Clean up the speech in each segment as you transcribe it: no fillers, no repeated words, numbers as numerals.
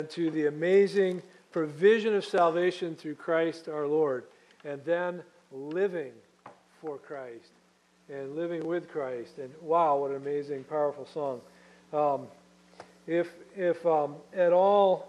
to the amazing provision of salvation through Christ our Lord, and then living for Christ and living with Christ. And wow, what an amazing, powerful song. If at all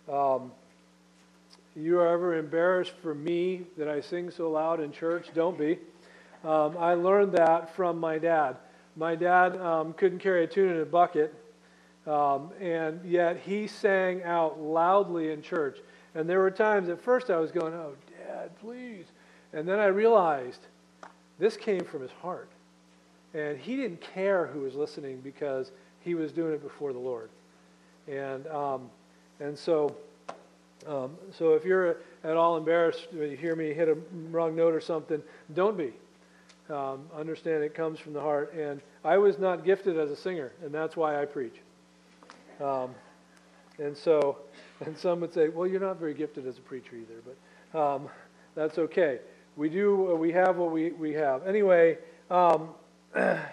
you are ever embarrassed for me that I sing so loud in church, don't be. I learned that from my dad. My dad couldn't carry a tune in a bucket, and yet he sang out loudly in church. And there were times at first I was going, "Oh, Dad, please." And then I realized this came from his heart. And he didn't care who was listening because he was doing it before the Lord. And so if you're at all embarrassed when you hear me hit a wrong note or something, don't be. Understand it comes from the heart. And I was not gifted as a singer, and that's why I preach. And some would say, well, you're not very gifted as a preacher either, but that's okay. We have what we have. Anyway, our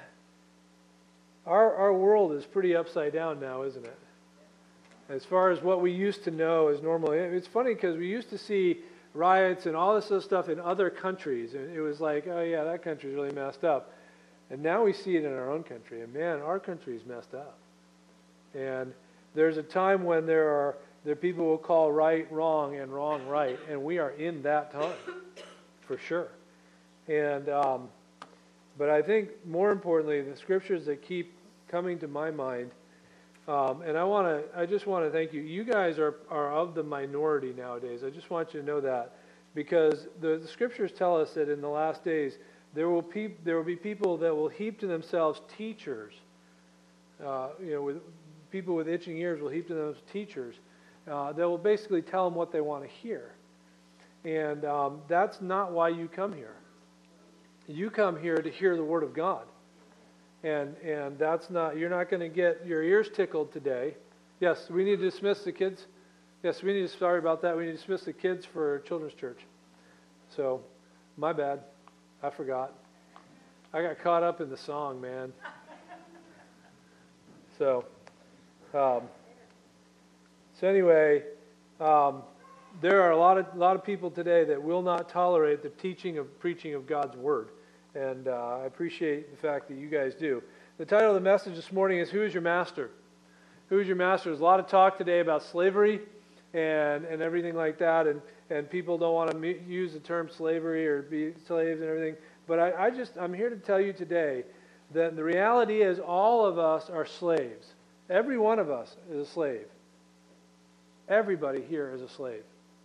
world is pretty upside down now, isn't it? As far as what we used to know as normal. It's funny because we used to see riots and all this other stuff in other countries, and it was like, oh yeah, that country's really messed up. And now we see it in our own country, and man, our country's messed up. And there's a time when there people will call right wrong and wrong right, and we are in that time, for sure. And but I think more importantly, the scriptures that keep coming to my mind, and I just want to thank you. You guys are of the minority nowadays. I just want you to know that, because the scriptures tell us that in the last days there will be people that will heap to themselves teachers. With people with itching ears will heap to themselves teachers that will basically tell them what they want to hear. And that's not why you come here. You come here to hear the Word of God. And you're not going to get your ears tickled today. Yes, we need to dismiss the kids. Yes, sorry about that. We need to dismiss the kids for children's church. So, my bad. I forgot. I got caught up in the song, man. So anyway, there are a lot of people today that will not tolerate the preaching of God's Word. And I appreciate the fact that you guys do. The title of the message this morning is, Who is Your Master? Who is your master? There's a lot of talk today about slavery and everything like that. And people don't want to use the term slavery or be slaves and everything. But I'm here to tell you today that the reality is all of us are slaves. Every one of us is a slave. Everybody here is a slave.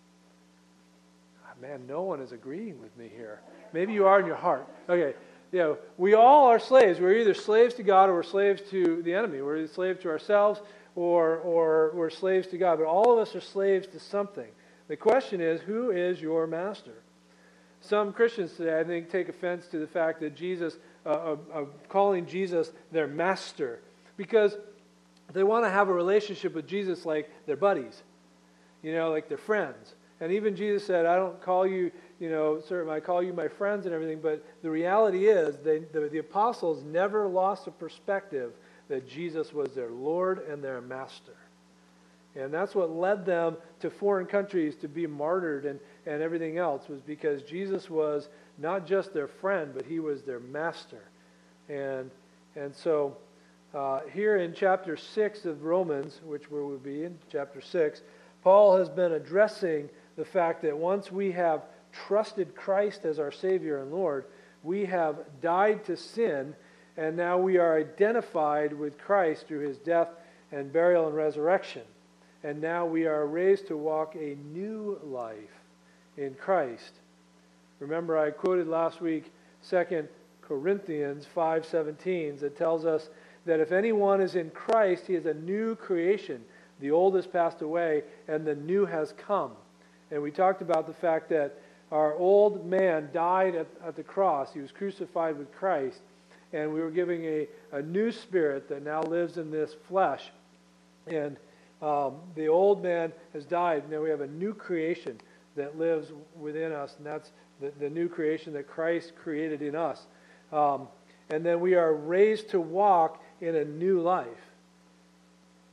Man, no one is agreeing with me here. Maybe you are in your heart. Okay, we all are slaves. We're either slaves to God or we're slaves to the enemy. We're either slaves to ourselves or we're slaves to God. But all of us are slaves to something. The question is, who is your master? Some Christians today, I think, take offense to the fact that calling Jesus their master, because they want to have a relationship with Jesus like they're buddies, like they're friends. And even Jesus said, I don't call you, sir, I call you my friends and everything. But the reality is, the apostles never lost a perspective that Jesus was their Lord and their master. And that's what led them to foreign countries to be martyred and everything else, was because Jesus was not just their friend, but he was their master. And so here in chapter 6 of Romans, which we will be in chapter 6, Paul has been addressing the fact that once we have trusted Christ as our Savior and Lord, we have died to sin, and now we are identified with Christ through his death and burial and resurrection. And now we are raised to walk a new life in Christ. Remember, I quoted last week 2 Corinthians 5:17 that tells us that if anyone is in Christ, he is a new creation. The old has passed away and the new has come. And we talked about the fact that our old man died at the cross. He was crucified with Christ. And we were giving a new spirit that now lives in this flesh. And the old man has died. Now we have a new creation that lives within us. And that's the new creation that Christ created in us. And then we are raised to walk in a new life.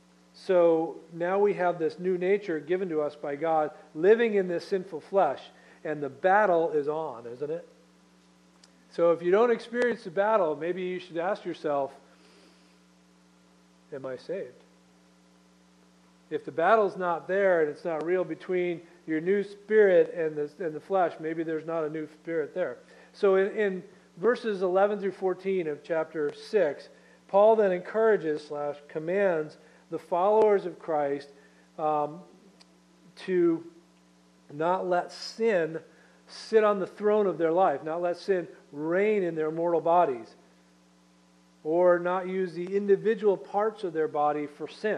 So now we have this new nature given to us by God, living in this sinful flesh, and the battle is on, isn't it? So if you don't experience the battle, maybe you should ask yourself, am I saved? If the battle's not there and it's not real between your new spirit and the flesh, maybe there's not a new spirit there. So in verses 11 through 14 of chapter 6, Paul then encourages / commands the followers of Christ to not let sin sit on the throne of their life, not let sin reign in their mortal bodies, or not use the individual parts of their body for sin.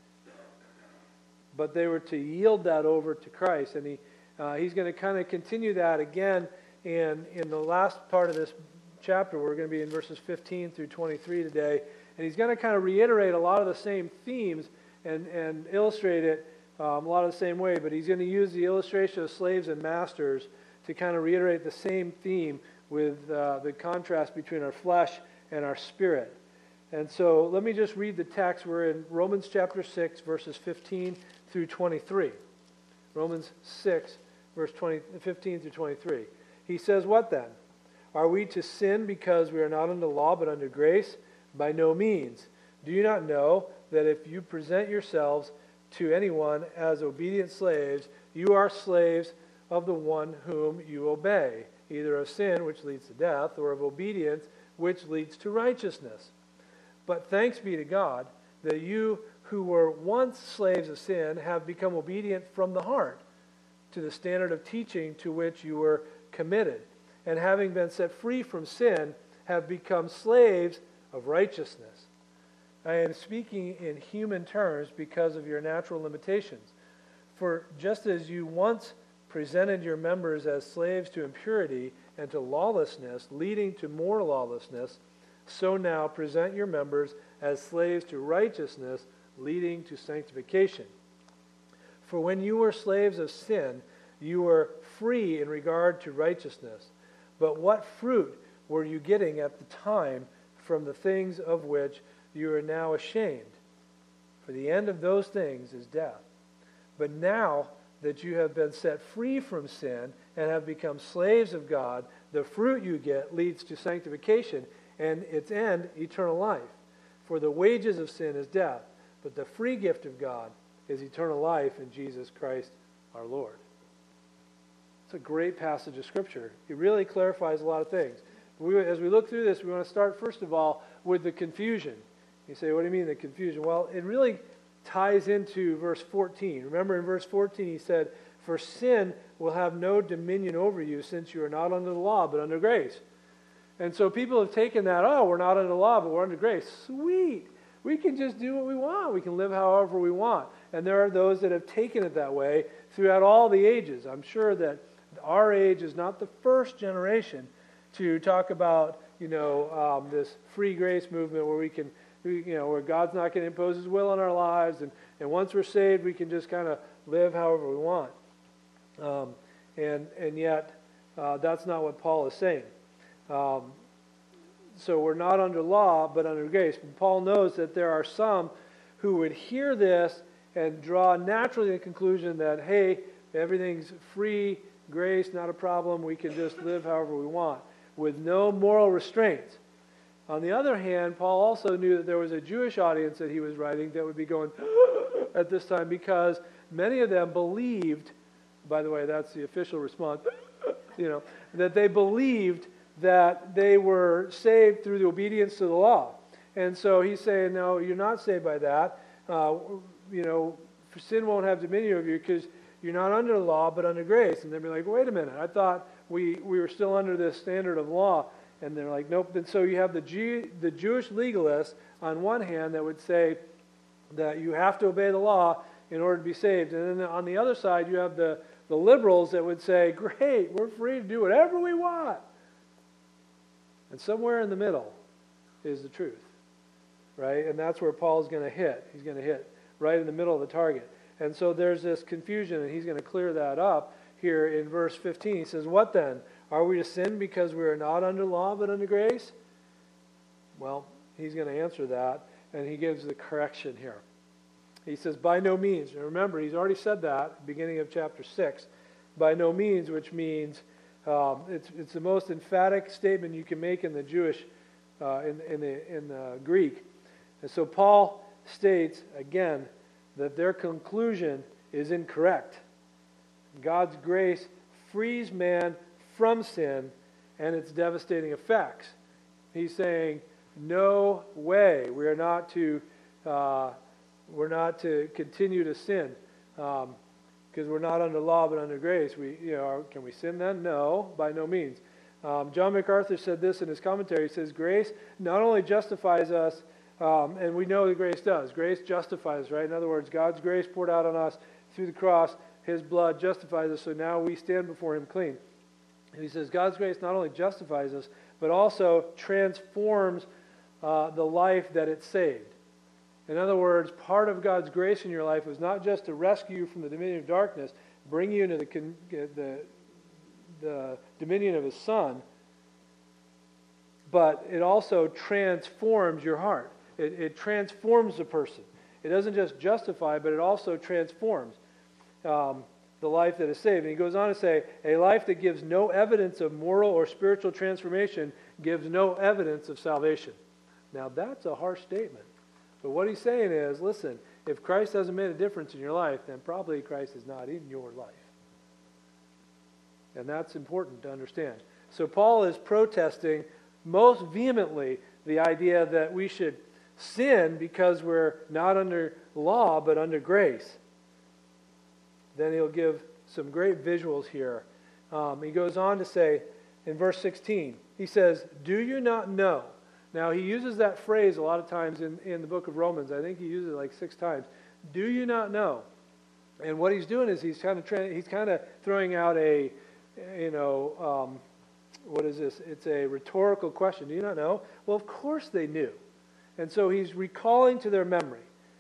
But they were to yield that over to Christ. And he's going to kind of continue that again in the last part of this chapter. We're going to be in verses 15 through 23 today. And he's going to kind of reiterate a lot of the same themes and illustrate it a lot of the same way. But he's going to use the illustration of slaves and masters to kind of reiterate the same theme with the contrast between our flesh and our spirit. And so let me just read the text. We're in Romans chapter 6, verses 15 through 23. Romans 6, verse 15 through 23. He says, "What then? Are we to sin because we are not under law but under grace? By no means. Do you not know that if you present yourselves to anyone as obedient slaves, you are slaves of the one whom you obey, either of sin, which leads to death, or of obedience, which leads to righteousness? But thanks be to God that you who were once slaves of sin have become obedient from the heart to the standard of teaching to which you were committed, and having been set free from sin, have become slaves of righteousness. I am speaking in human terms because of your natural limitations. For just as you once presented your members as slaves to impurity and to lawlessness, leading to more lawlessness, so now present your members as slaves to righteousness, leading to sanctification. For when you were slaves of sin, you were free in regard to righteousness. But what fruit were you getting at the time from the things of which you are now ashamed? For the end of those things is death. But now that you have been set free from sin and have become slaves of God, the fruit you get leads to sanctification, and its end, eternal life. For the wages of sin is death, but the free gift of God is eternal life in Jesus Christ our Lord." It's a great passage of Scripture. It really clarifies a lot of things. As we look through this, we want to start, first of all, with the confusion. You say, what do you mean the confusion? Well, it really ties into verse 14. Remember in verse 14 he said, "For sin will have no dominion over you, since you are not under the law, but under grace." And so people have taken that, oh, we're not under the law, but we're under grace. Sweet. We can just do what we want. We can live however we want. And there are those that have taken it that way throughout all the ages. I'm sure that our age is not the first generation to talk about, this free grace movement where we can, where God's not going to impose His will on our lives, and once we're saved, we can just kind of live however we want. And yet, that's not what Paul is saying. So we're not under law, but under grace. And Paul knows that there are some who would hear this and draw naturally the conclusion that, hey, everything's free, grace, not a problem, we can just live however we want, with no moral restraints. On the other hand, Paul also knew that there was a Jewish audience that he was writing that would be going at this time, because many of them believed, by the way, that's the official response, that they believed that they were saved through the obedience to the law. And so he's saying, no, you're not saved by that. Sin won't have dominion over you because you're not under the law, but under grace. And they'd be like, wait a minute, I thought we were still under this standard of law. And they're like, nope. And so you have the Jewish legalists on one hand that would say that you have to obey the law in order to be saved. And then on the other side, you have the liberals that would say, great, we're free to do whatever we want. And somewhere in the middle is the truth, right? And that's where Paul's going to hit. He's going to hit right in the middle of the target. And so there's this confusion, and he's going to clear that up here in verse 15. He says, what then? Are we to sin because we are not under law but under grace? Well, he's going to answer that, and he gives the correction here. He says, by no means. And remember, he's already said that at the beginning of chapter 6. By no means, which means it's the most emphatic statement you can make in the Jewish, in the Greek. And so Paul states, again, that their conclusion is incorrect. God's grace frees man from sin and its devastating effects. He's saying, no way, we're not to continue to sin because we're not under law but under grace. Can we sin then? No, by no means. John MacArthur said this in his commentary. He says, grace not only justifies us, and we know that grace does. Grace justifies, right? In other words, God's grace poured out on us through the cross, His blood justifies us, so now we stand before Him clean. And he says God's grace not only justifies us, but also transforms the life that it saved. In other words, part of God's grace in your life was not just to rescue you from the dominion of darkness, bring you into the dominion of His Son, but it also transforms your heart. It transforms the person. It doesn't just justify, but it also transforms the life that is saved. And he goes on to say, a life that gives no evidence of moral or spiritual transformation gives no evidence of salvation. Now that's a harsh statement. But what he's saying is, listen, if Christ hasn't made a difference in your life, then probably Christ is not in your life. And that's important to understand. So Paul is protesting most vehemently the idea that we should sin because we're not under law but under grace. Then he'll give some great visuals here. He goes on to say in verse 16, he says, do you not know? Now he uses that phrase a lot of times in the book of Romans. I think he uses it like 6 times. Do you not know? And what he's doing is he's kind of throwing out a, what is this? It's a rhetorical question. Do you not know? Well, of course they knew. And so he's recalling to their memory.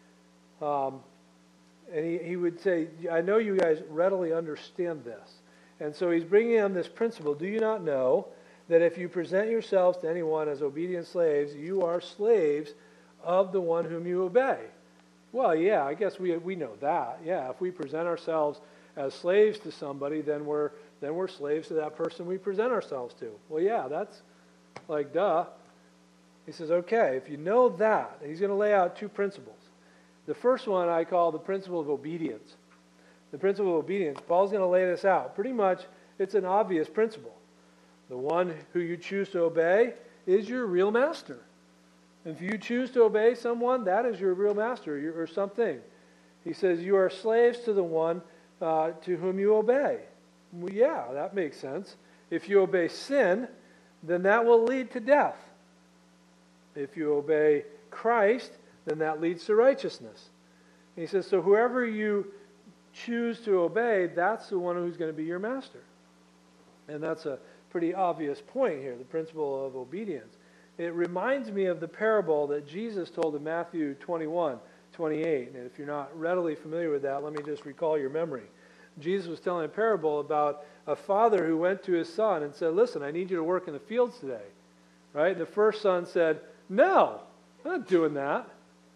And he would say, I know you guys readily understand this. And so he's bringing on this principle. Do you not know that if you present yourselves to anyone as obedient slaves, you are slaves of the one whom you obey? Well, yeah, I guess we know that. Yeah, if we present ourselves as slaves to somebody, then we're slaves to that person we present ourselves to. Well, yeah, that's like duh. He says, okay, if you know that, he's going to lay out 2 principles. The first one I call the principle of obedience. The principle of obedience. Paul's going to lay this out. Pretty much, it's an obvious principle. The one who you choose to obey is your real master. If you choose to obey someone, that is your real master or something. He says you are slaves to the one to whom you obey. Well, yeah, that makes sense. If you obey sin, then that will lead to death. If you obey Christ, then that leads to righteousness. And he says, so whoever you choose to obey, that's the one who's going to be your master. And that's a pretty obvious point here, the principle of obedience. It reminds me of the parable that Jesus told in Matthew 21:28. And if you're not readily familiar with that, let me just recall your memory. Jesus was telling a parable about a father who went to his son and said, listen, I need you to work in the fields today. Right? And the first son said, no, I'm not doing that.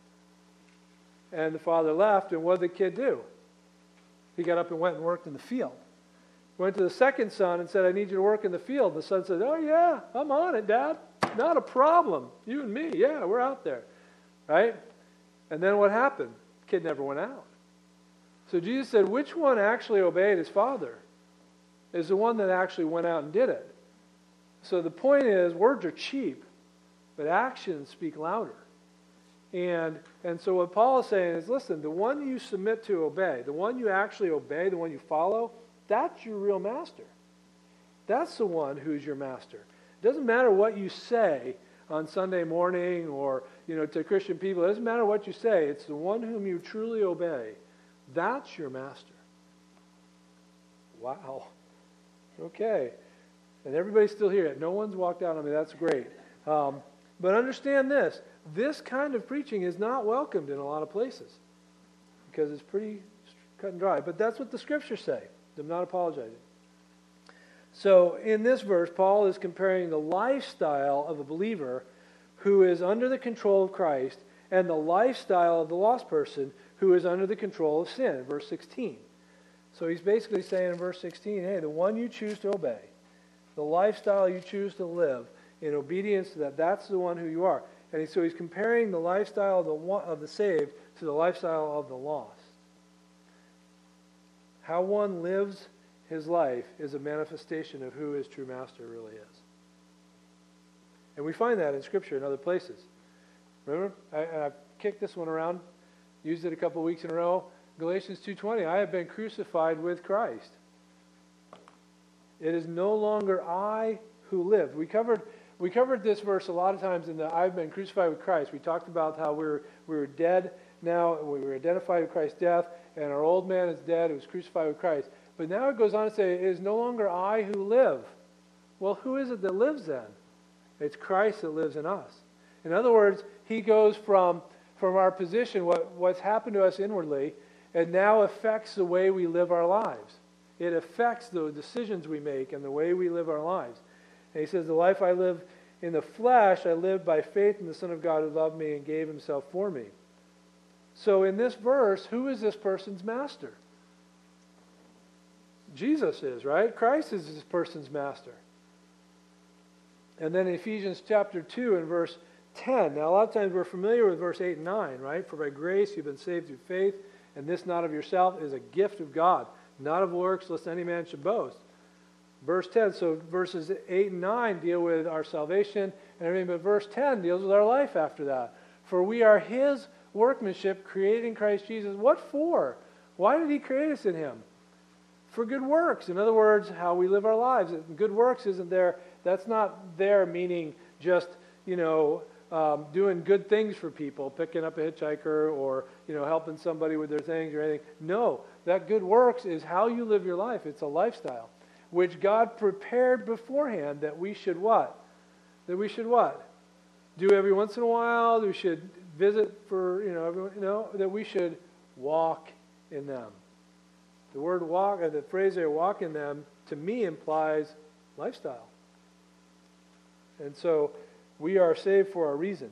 And the father left, and what did the kid do? He got up and went and worked in the field. Went to the second son and said, I need you to work in the field. The son said, oh yeah, I'm on it, Dad. Not a problem. You and me, yeah, we're out there. Right? And then what happened? The kid never went out. So Jesus said, which one actually obeyed his father? Is the one that actually went out and did it. So the point is, words are cheap, but actions speak louder. And so what Paul is saying is, listen, the one you submit to obey, the one you actually obey, the one you follow, that's your real master. That's the one who's your master. It doesn't matter what you say on Sunday morning or, to Christian people. It doesn't matter what you say. It's the one whom you truly obey. That's your master. Wow. Okay. And everybody's still here. No one's walked out on me. That's great. But understand this. This kind of preaching is not welcomed in a lot of places because it's pretty cut and dry. But that's what the Scriptures say. I'm not apologizing. So in this verse, Paul is comparing the lifestyle of a believer who is under the control of Christ and the lifestyle of the lost person who is under the control of sin, verse 16. So he's basically saying in verse 16, hey, the one you choose to obey, the lifestyle you choose to live in obedience to that, that's the one who you are. And so he's comparing the lifestyle of the saved to the lifestyle of the lost. How one lives his life is a manifestation of who his true master really is. And we find that in Scripture in other places. Remember? I've kicked this one around, used it a couple weeks in a row. Galatians 2:20, I have been crucified with Christ. It is no longer I who live. We covered this verse a lot of times in the I've been crucified with Christ. We talked about how we were dead now. We were identified with Christ's death, and our old man is dead. It was crucified with Christ. But now it goes on to say, it is no longer I who live. Well, who is it that lives then? It's Christ that lives in us. In other words, he goes from our position, what's happened to us inwardly, and now affects the way we live our lives. It affects the decisions we make and the way we live our lives. And he says, the life I live in the flesh, I live by faith in the Son of God who loved me and gave himself for me. So in this verse, who is this person's master? Jesus is, right? Christ is this person's master. And then in Ephesians chapter 2 and verse 10. Now a lot of times we're familiar with verse 8 and 9, right? For by grace you've been saved through faith, and this not of yourself is a gift of God, not of works, lest any man should boast. Verse 10, so verses 8 and 9 deal with our salvation and everything, but verse 10 deals with our life after that. For we are his workmanship created in Christ Jesus. What for? Why did he create us in him? For good works. In other words, how we live our lives. Good works isn't there. That's not there meaning just, doing good things for people, picking up a hitchhiker or, helping somebody with their things or anything. No, that good works is how you live your life. It's a lifestyle, which God prepared beforehand that we should what? That we should what? Do every once in a while. That we should visit for, everyone, that we should walk in them. The word walk, the phrase there, walk in them, to me implies lifestyle. And so we are saved for a reason.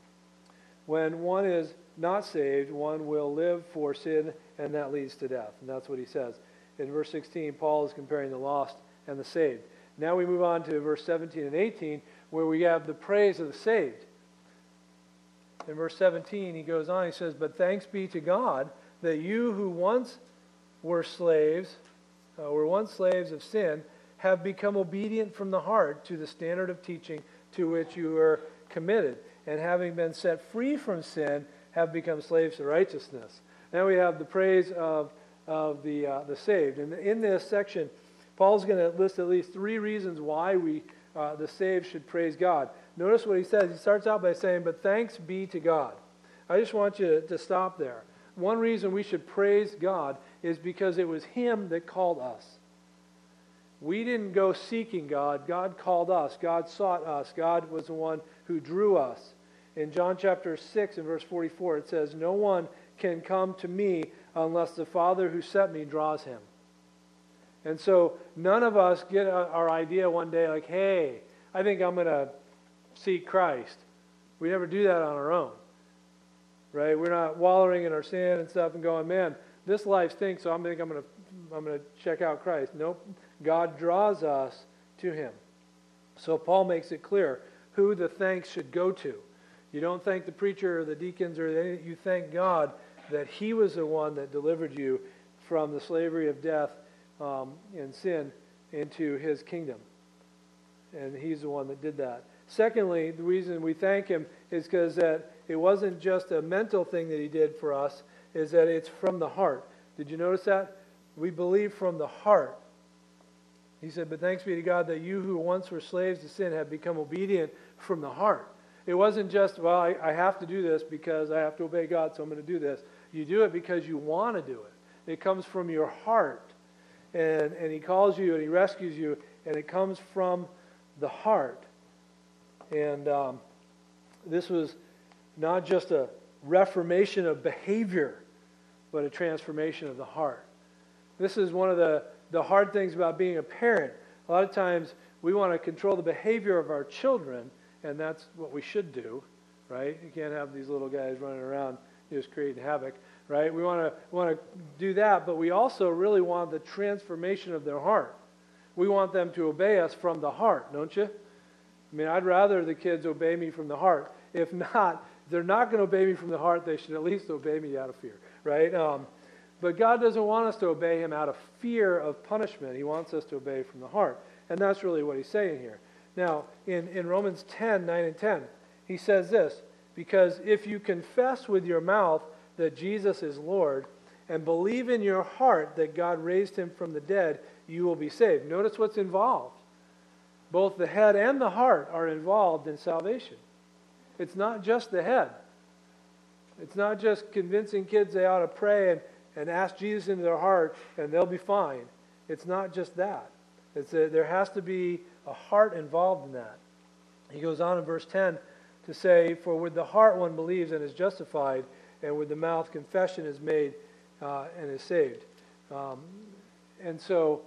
When one is not saved, one will live for sin, and that leads to death. And that's what he says. In verse 16, Paul is comparing the lost and the saved. Now we move on to verse 17 and 18, where we have the praise of the saved. In verse 17, he goes on, he says, but thanks be to God that you who once were slaves of sin, have become obedient from the heart to the standard of teaching to which you were committed, and having been set free from sin, have become slaves to righteousness. Now we have the praise of the saved. And in this section, Paul's going to list at least 3 reasons why the saved should praise God. Notice what he says. He starts out by saying, but thanks be to God. I just want you to stop there. One reason we should praise God is because it was him that called us. We didn't go seeking God. God called us. God sought us. God was the one who drew us. In John chapter 6 and verse 44, it says, no one can come to me unless the Father who sent me draws him. And so none of us get our idea one day like, hey, I think I'm going to seek Christ. We never do that on our own. Right? We're not wallowing in our sin and stuff and going, man, this life stinks, so I'm going to check out Christ. Nope. God draws us to him. So Paul makes it clear who the thanks should go to. You don't thank the preacher or the deacons or anything. You thank God that he was the one that delivered you from the slavery of death and sin into his kingdom. And he's the one that did that. Secondly, the reason we thank him is because that it wasn't just a mental thing that he did for us, is that it's from the heart. Did you notice that? We believe from the heart. He said, but thanks be to God that you who once were slaves to sin have become obedient from the heart. It wasn't just, well, I have to do this because I have to obey God, so I'm going to do this. You do it because you want to do it. It comes from your heart. And he calls you and he rescues you, and it comes from the heart. And this was not just a reformation of behavior, but a transformation of the heart. This is one of the hard things about being a parent. A lot of times we want to control the behavior of our children, and that's what we should do, right? You can't have these little guys running around just creating havoc. right? We want to do that, but we also really want the transformation of their heart. We want them to obey us from the heart, don't you? I mean, I'd rather the kids obey me from the heart. If not, they're not going to obey me from the heart, they should at least obey me out of fear, right? But God doesn't want us to obey him out of fear of punishment. He wants us to obey from the heart. And that's really what he's saying here. Now, in Romans 10, 9 and 10, he says this, because if you confess with your mouth that Jesus is Lord and believe in your heart that God raised him from the dead, you will be saved. Notice what's involved. Both the head and the heart are involved in salvation. It's not just the head. It's not just convincing kids they ought to pray and ask Jesus into their heart and they'll be fine. It's not just that. There has to be a heart involved in that. He goes on in verse 10 to say, for with the heart one believes and is justified, and with the mouth confession is made and is saved. So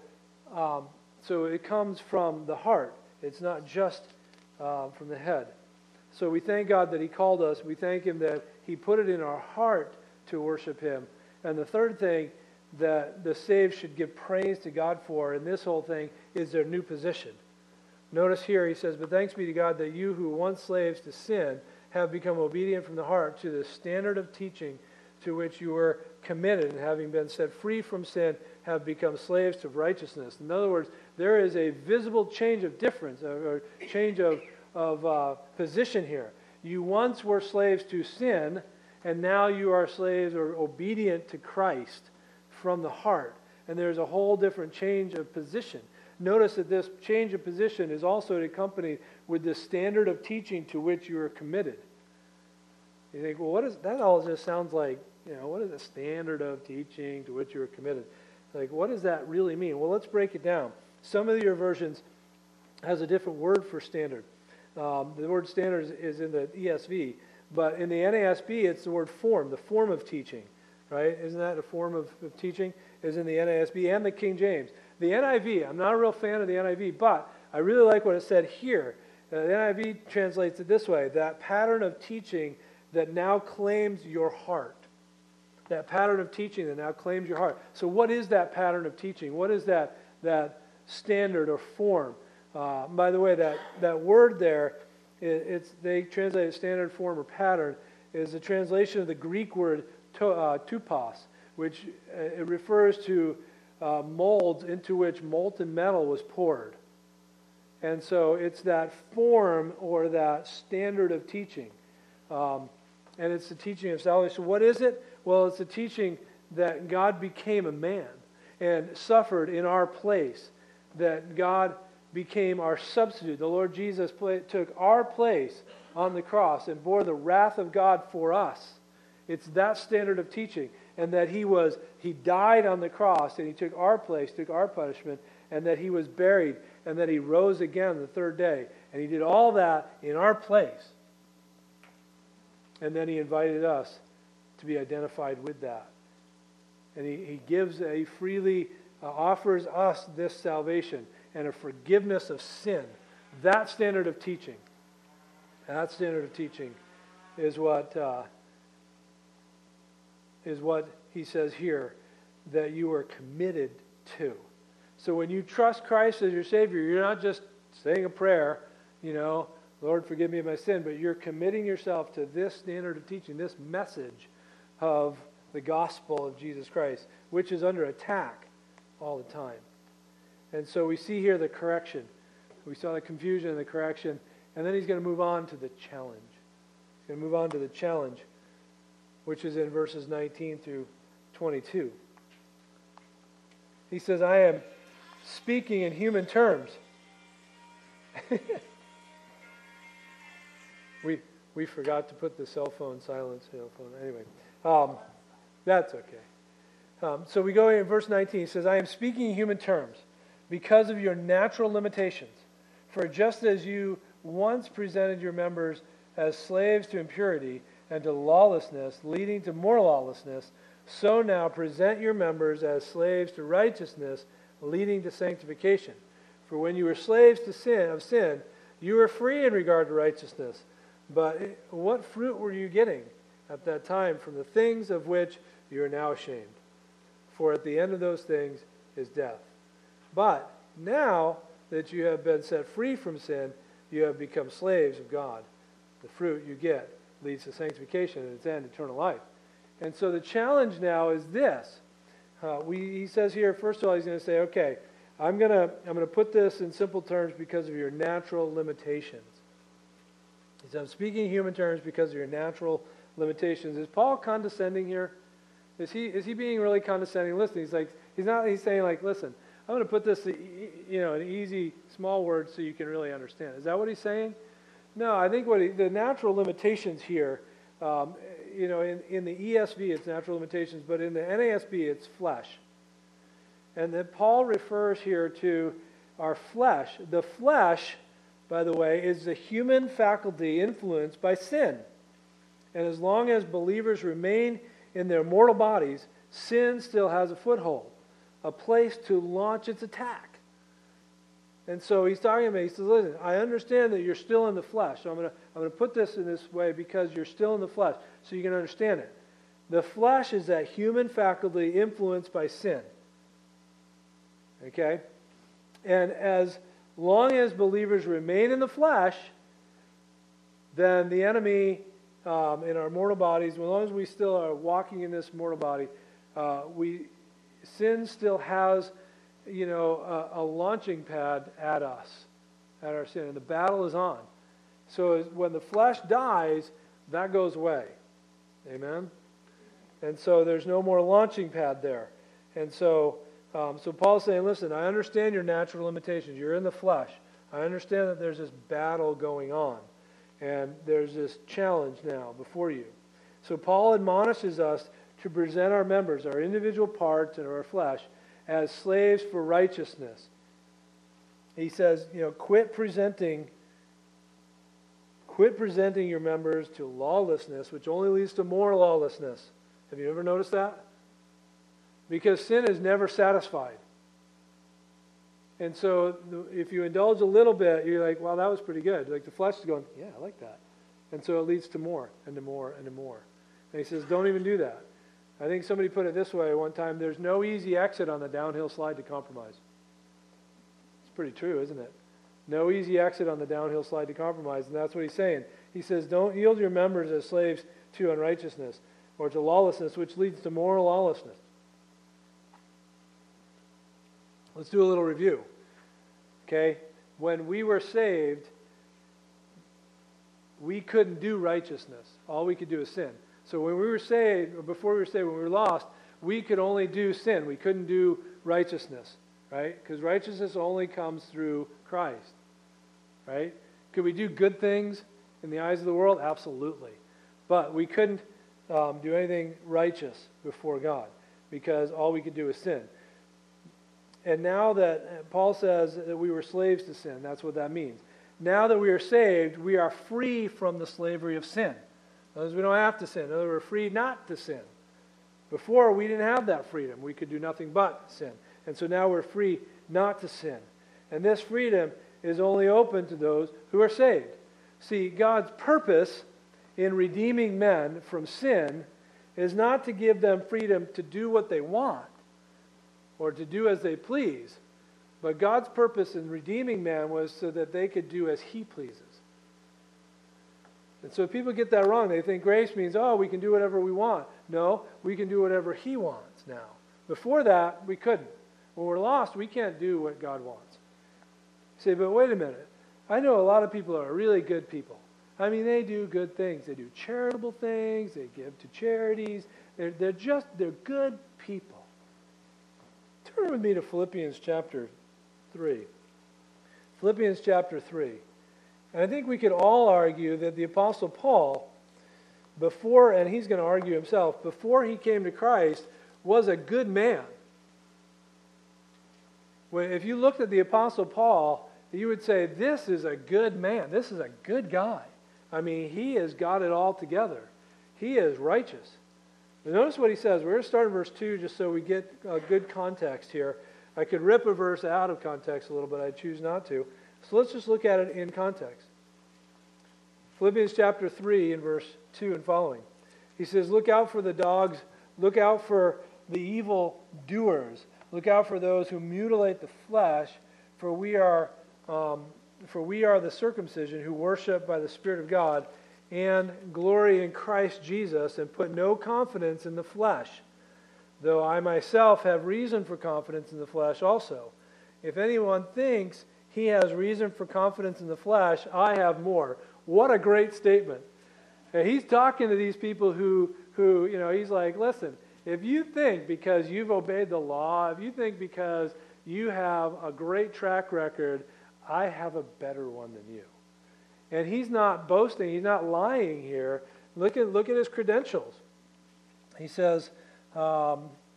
it comes from the heart. It's not just from the head. So we thank God that he called us. We thank him that he put it in our heart to worship him. And the third thing that the saved should give praise to God for in this whole thing is their new position. Notice here he says, but thanks be to God that you who once slaves to sin have become obedient from the heart to the standard of teaching to which you were committed, and having been set free from sin, have become slaves to righteousness. In other words, there is a visible change of difference, or change of position here. You once were slaves to sin, and now you are slaves or obedient to Christ from the heart. And there's a whole different change of position. Notice that this change of position is also accompanied with the standard of teaching to which you are committed. You think, well, what is that? All just sounds like, what is the standard of teaching to which you are committed? Like, what does that really mean? Well, let's break it down. Some of your versions has a different word for standard. The word standard is in the ESV, but in the NASB, it's the word form, the form of teaching, right? Isn't that a form of teaching? Is in the NASB and the King James. The NIV, I'm not a real fan of the NIV, but I really like what it said here. The NIV translates it this way, that pattern of teaching that now claims your heart. That pattern of teaching that now claims your heart. So what is that pattern of teaching? What is that standard or form? By the way, that word there, they translate it standard, form, or pattern, is a translation of the Greek word tupos, which it refers to molds into which molten metal was poured. And so it's that form or that standard of teaching. And it's the teaching of salvation. So what is it? Well, it's the teaching that God became a man and suffered in our place, that God became our substitute. The Lord Jesus took our place on the cross and bore the wrath of God for us. It's that standard of teaching. And that he died on the cross and he took our place, took our punishment, and that he was buried and that he rose again the third day. And he did all that in our place. And then he invited us to be identified with that. And he freely offers us this salvation and a forgiveness of sin. That standard of teaching. That standard of teaching is what he says here that you are committed to. So when you trust Christ as your Savior, you're not just saying a prayer, Lord, forgive me of my sin, but you're committing yourself to this standard of teaching, this message of the gospel of Jesus Christ, which is under attack all the time. And so we see here the correction. We saw the confusion and the correction, and then he's going to move on to the challenge. He's going to move on to the challenge, which is in verses 19 through 22. He says, I am speaking in human terms. We forgot to put the cell phone silence. Anyway, that's okay. So we go in verse 19. He says, I am speaking in human terms because of your natural limitations. For just as you once presented your members as slaves to impurity and to lawlessness, leading to more lawlessness, so now present your members as slaves to righteousness, leading to sanctification. For when you were slaves to sin, you were free in regard to righteousness. But what fruit were you getting at that time from the things of which you are now ashamed. For at the end of those things is death. But now that you have been set free from sin, you have become slaves of God. The fruit you get leads to sanctification and its end, eternal life. And so the challenge now is this. He says here, first of all, he's going to say, okay, I'm going to put this in simple terms because of your natural limitations. He says, I'm speaking in human terms because of your natural limitations. Is Paul condescending here? Is he being really condescending? Listen, he's saying like, listen, I'm going to put this, in easy, small words so you can really understand. Is that what he's saying? No, I think the natural limitations here, in the ESV it's natural limitations, but in the NASB it's flesh. And that Paul refers here to our flesh. The flesh, by the way, is the human faculty influenced by sin. And as long as believers remain in their mortal bodies, sin still has a foothold, a place to launch its attack. And so he's talking about, he says, listen, I understand that you're still in the flesh. So I'm going to put this in this way because you're still in the flesh, so you can understand it. The flesh is that human faculty influenced by sin. Okay? And as long as believers remain in the flesh, then the enemy in our mortal bodies, as long as we still are walking in this mortal body, sin still has a launching pad at us, at our sin. And the battle is on. So when the flesh dies, that goes away. Amen? And so there's no more launching pad there. And so Paul's saying, listen, I understand your natural limitations. You're in the flesh. I understand that there's this battle going on. And there's this challenge now before you. So Paul admonishes us to present our members, our individual parts and our flesh, as slaves for righteousness. He says, quit presenting your members to lawlessness, which only leads to more lawlessness. Have you ever noticed that? Because sin is never satisfied. And so if you indulge a little bit, you're like, well, that was pretty good. Like the flesh is going, yeah, I like that. And so it leads to more and to more and to more. And he says, don't even do that. I think somebody put it this way one time, there's no easy exit on the downhill slide to compromise. It's pretty true, isn't it? No easy exit on the downhill slide to compromise, and that's what he's saying. He says, don't yield your members as slaves to unrighteousness or to lawlessness, which leads to more lawlessness. Let's do a little review. Okay? When we were saved, we couldn't do righteousness. All we could do is sin. So when we were saved, or before we were saved, when we were lost, we could only do sin. We couldn't do righteousness, right? Because righteousness only comes through Christ, right? Could we do good things in the eyes of the world? Absolutely. But we couldn't do anything righteous before God because all we could do is sin. And now that Paul says that we were slaves to sin, that's what that means. Now that we are saved, we are free from the slavery of sin. In other words, we don't have to sin. In other words, we're free not to sin. Before, we didn't have that freedom. We could do nothing but sin. And so now we're free not to sin. And this freedom is only open to those who are saved. See, God's purpose in redeeming men from sin is not to give them freedom to do what they want or to do as they please. But God's purpose in redeeming man was so that they could do as He pleases. And so people get that wrong. They think grace means, we can do whatever we want. No, we can do whatever He wants now. Before that, we couldn't. When we're lost, we can't do what God wants. You say, but wait a minute. I know a lot of people are really good people. I mean, they do good things. They do charitable things. They give to charities. They're good people. Turn with me to Philippians chapter 3. Philippians chapter 3. And I think we could all argue that the Apostle Paul, and he's going to argue himself, before he came to Christ, was a good man. If you looked at the Apostle Paul, you would say, this is a good man. This is a good guy. I mean, he has got it all together. He is righteous. But notice what he says. We're going to start in verse 2 just so we get a good context here. I could rip a verse out of context a little, but I choose not to. So let's just look at it in context. Philippians chapter 3 and verse 2 and following. He says, look out for the dogs Look out for the evil doers. Look out for those who mutilate the flesh, for we are the circumcision who worship by the Spirit of God and glory in Christ Jesus and put no confidence in the flesh, though I myself have reason for confidence in the flesh also. If anyone thinks he has reason for confidence in the flesh, I have more. What a great statement. And he's talking to these people who he's like, listen, if you think because you've obeyed the law, if you think because you have a great track record, I have a better one than you. And he's not boasting, he's not lying here. Look at his credentials. He says, I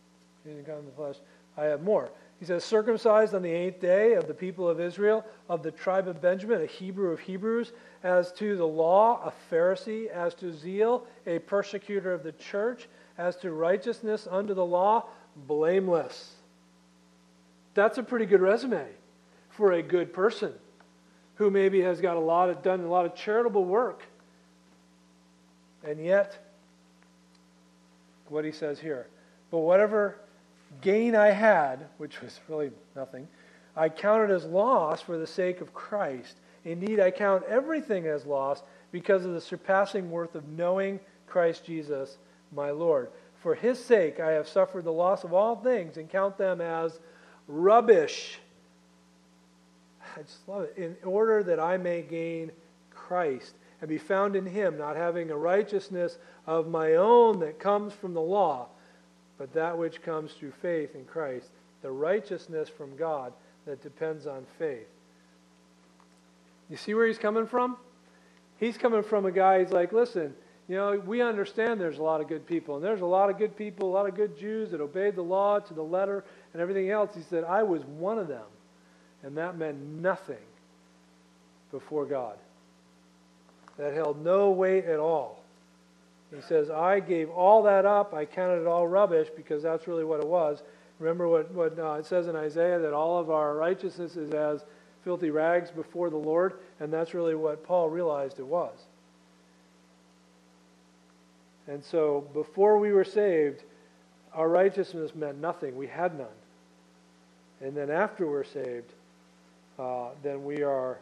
have more. He says, circumcised on the 8th day of the people of Israel, of the tribe of Benjamin, a Hebrew of Hebrews, as to the law, a Pharisee, as to zeal, a persecutor of the church, as to righteousness under the law, blameless. That's a pretty good resume for a good person who maybe has got done a lot of charitable work. And yet, what he says here, but whatever gain I had, which was really nothing, I counted as loss for the sake of Christ. Indeed, I count everything as loss because of the surpassing worth of knowing Christ Jesus, my Lord. For his sake I have suffered the loss of all things and count them as rubbish. I just love it. In order that I may gain Christ and be found in him, not having a righteousness of my own that comes from the law, but that which comes through faith in Christ, the righteousness from God that depends on faith. You see where he's coming from? He's coming from a guy, he's like, listen, we understand there's a lot of good people, and there's a lot of good people, a lot of good Jews that obeyed the law to the letter and everything else. He said, I was one of them. And that meant nothing before God. That held no weight at all. He says, I gave all that up. I counted it all rubbish because that's really what it was. Remember what it says in Isaiah, that all of our righteousness is as filthy rags before the Lord. And that's really what Paul realized it was. And so before we were saved, our righteousness meant nothing. We had none. And then after we're saved, then we are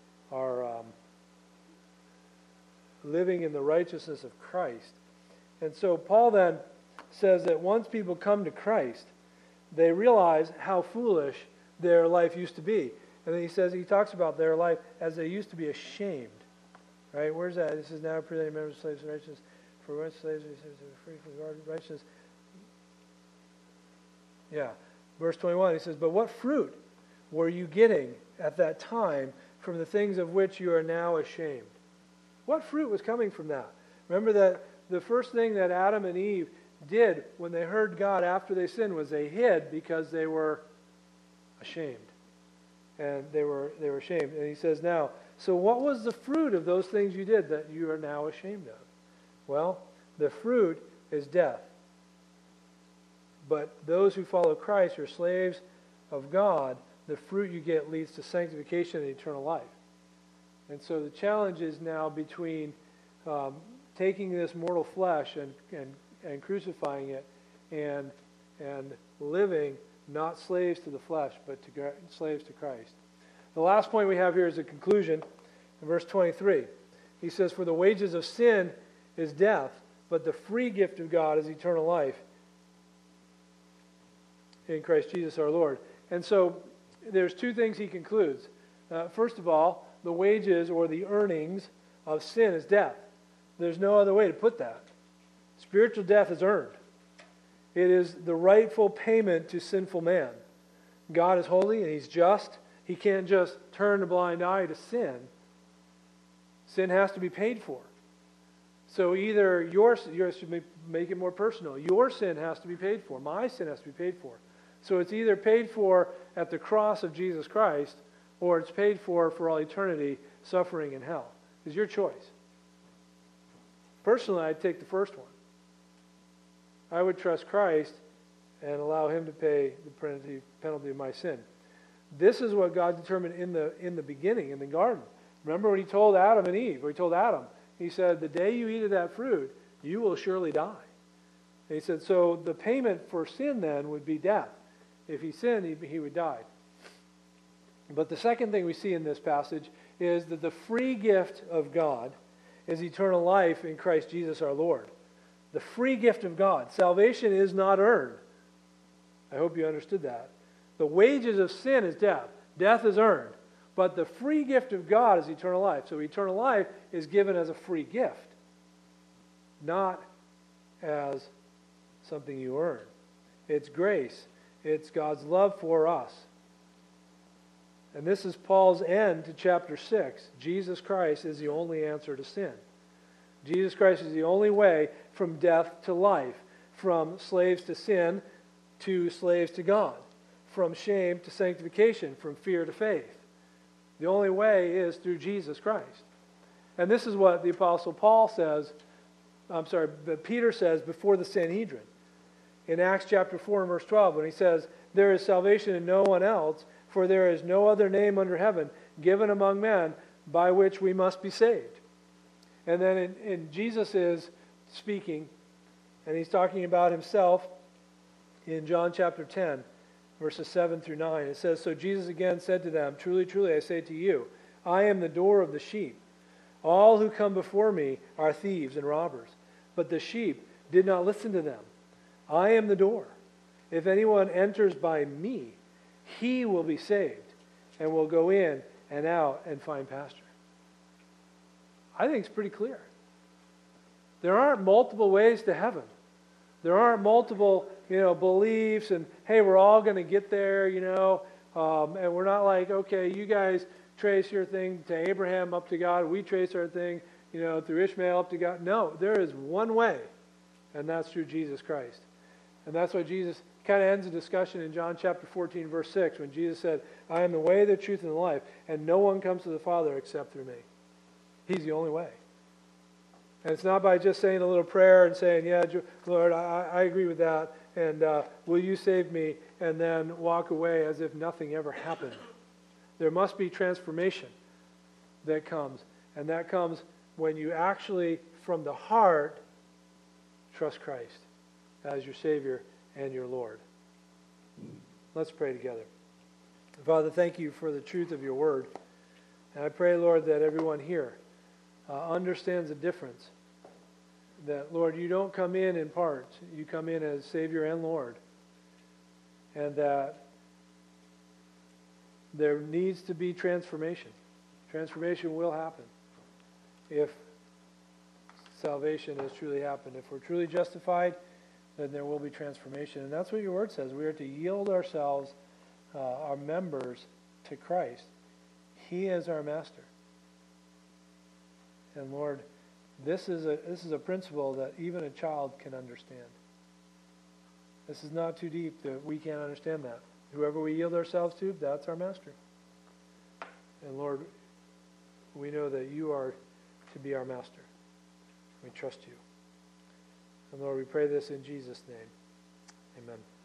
living in the righteousness of Christ. And so Paul then says that once people come to Christ, they realize how foolish their life used to be. And then he talks about their life as they used to be ashamed. Right? Where's that? This is now presenting members of slaves and righteousness. For when slaves are free from the righteousness. Yeah. Verse 21, he says, but what fruit were you getting at that time from the things of which you are now ashamed? What fruit was coming from that? Remember that the first thing that Adam and Eve did when they heard God after they sinned was they hid because they were ashamed. And they were ashamed. And he says now, so what was the fruit of those things you did that you are now ashamed of? Well, the fruit is death. But those who follow Christ are slaves of God. The fruit you get leads to sanctification and eternal life. And so the challenge is now between taking this mortal flesh and crucifying it and living not slaves to the flesh, but slaves to Christ. The last point we have here is a conclusion in verse 23. He says, for the wages of sin is death, but the free gift of God is eternal life in Christ Jesus our Lord. And so there's two things he concludes. First of all, the wages or the earnings of sin is death. There's no other way to put that. Spiritual death is earned. It is the rightful payment to sinful man. God is holy and he's just. He can't just turn a blind eye to sin. Sin has to be paid for. So either yours should make it more personal. Your sin has to be paid for. My sin has to be paid for. So it's either paid for at the cross of Jesus Christ, or it's paid for all eternity, suffering in hell. It's your choice. Personally, I'd take the first one. I would trust Christ and allow him to pay the penalty of my sin. This is what God determined in the beginning, in the garden. Remember when he told Adam and Eve, or he told Adam, he said, the day you eat of that fruit, you will surely die. And he said, so the payment for sin then would be death. If he sinned, he would die. But the second thing we see in this passage is that the free gift of God is eternal life in Christ Jesus our Lord. The free gift of God. Salvation is not earned. I hope you understood that. The wages of sin is death. Death is earned. But the free gift of God is eternal life. So eternal life is given as a free gift, not as something you earn. It's grace. It's God's love for us. And this is Paul's end to chapter 6. Jesus Christ is the only answer to sin. Jesus Christ is the only way from death to life, from slaves to sin to slaves to God, from shame to sanctification, from fear to faith. The only way is through Jesus Christ. And this is what the Apostle Peter says before the Sanhedrin. In Acts chapter 4 and verse 12, when he says, there is salvation in no one else, for there is no other name under heaven given among men by which we must be saved. And then in Jesus is speaking, and he's talking about himself in John chapter 10, verses 7 through 9. It says, so Jesus again said to them, truly, truly, I say to you, I am the door of the sheep. All who come before me are thieves and robbers, but the sheep did not listen to them. I am the door. If anyone enters by me, he will be saved and will go in and out and find pasture. I think it's pretty clear. There aren't multiple ways to heaven. There aren't multiple, beliefs and, hey, we're all going to get there, and we're not like, okay, you guys trace your thing to Abraham up to God. We trace our thing, through Ishmael up to God. No, there is one way, and that's through Jesus Christ. And that's why Jesus kind of ends the discussion in John chapter 14, verse 6, when Jesus said, I am the way, the truth, and the life, and no one comes to the Father except through me. He's the only way. And it's not by just saying a little prayer and saying, yeah, Lord, I agree with that, and will you save me, and then walk away as if nothing ever happened. There must be transformation that comes, and that comes when you actually, from the heart, trust Christ as your Savior and your Lord. Let's pray together. Father, thank you for the truth of your word. And I pray, Lord, that everyone here understands the difference. That, Lord, you don't come in parts. You come in as Savior and Lord. And that there needs to be transformation. Transformation will happen if salvation has truly happened. If we're truly justified, then there will be transformation. And that's what your word says. We are to yield ourselves, our members, to Christ. He is our master. And Lord, this is a principle that even a child can understand. This is not too deep that we can't understand that. Whoever we yield ourselves to, that's our master. And Lord, we know that you are to be our master. We trust you. And Lord, we pray this in Jesus' name. Amen.